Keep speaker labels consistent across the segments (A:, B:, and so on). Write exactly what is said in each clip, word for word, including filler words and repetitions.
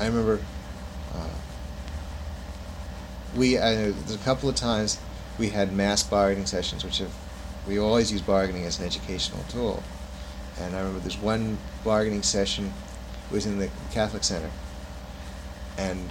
A: I remember uh, we, I know there's a couple of times we had mass bargaining sessions, which have, we always use bargaining as an educational tool. And I remember there's one bargaining session, it was in the Catholic Center, and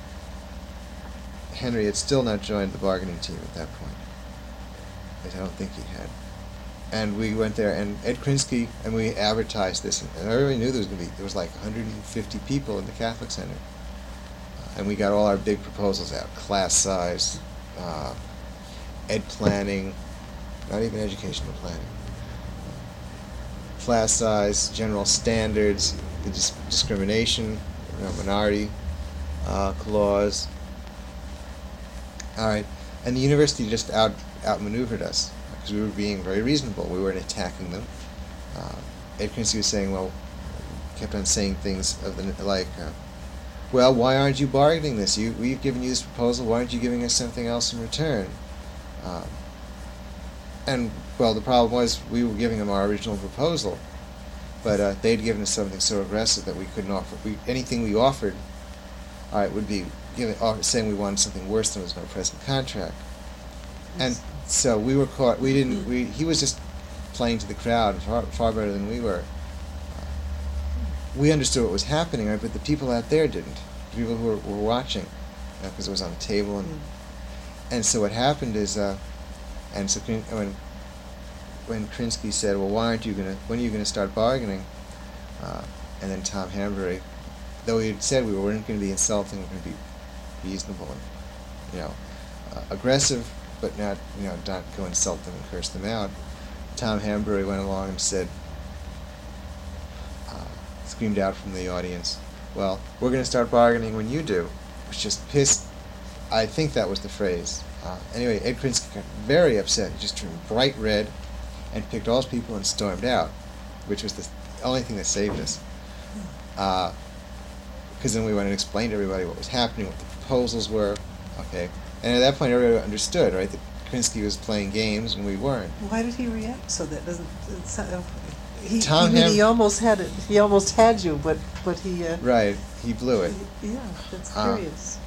A: Henry had still not joined the bargaining team at that point. I don't think he had. And we went there, and Ed Krinsky, and we advertised this, and everybody knew there was going to be, there was like one hundred fifty people in the Catholic Center. Uh, and we got all our big proposals out, class size, uh, ed planning, not even educational planning, class size, general standards, the dis discrimination, you know, minority uh, clause. All right, and the university just out outmaneuvered us because we were being very reasonable. We weren't attacking them. Uh, Ed Krinsky was saying, well, kept on saying things of the like, uh, well, why aren't you bargaining this? You we've given you this proposal. Why aren't you giving us something else in return? Um, and well, the problem was we were giving them our original proposal, but uh, they'd given us something so aggressive that we couldn't offer. We, anything we offered, all right, would be giving, uh, saying we wanted something worse than was in our present contract. And so we were caught. We didn't. We he was just playing to the crowd far, far better than we were. Uh, we understood what was happening, right? But the people out there didn't. The people who were, were watching, because you know, it was on the table, and mm. and so what happened is, uh, and so when when Krinsky said, "Well, why aren't you gonna? When are you gonna start bargaining?" Uh, and then Tom Hambury, though he had said we weren't going to be insulting, we were going to be reasonable and you know uh, aggressive, but not, you know, not go insult them and curse them out. Tom Hambury went along and said, uh, screamed out from the audience, well, we're going to start bargaining when you do, which just pissed, I think that was the phrase. Uh, anyway, Ed Krinsky got very upset. He just turned bright red and picked all his people and stormed out, which was the only thing that saved us. Because uh, then we went and explained to everybody what was happening, what the proposals were, okay. And at that point, everybody understood, right, that Krinsky was playing games and we weren't.
B: Why did he react so? That doesn't. It's, uh, he,
A: Tom
B: he,
A: Ham
B: he almost had it. He almost had you, but but he. Uh,
A: right, he blew it.
B: He, yeah, that's
A: uh,
B: curious.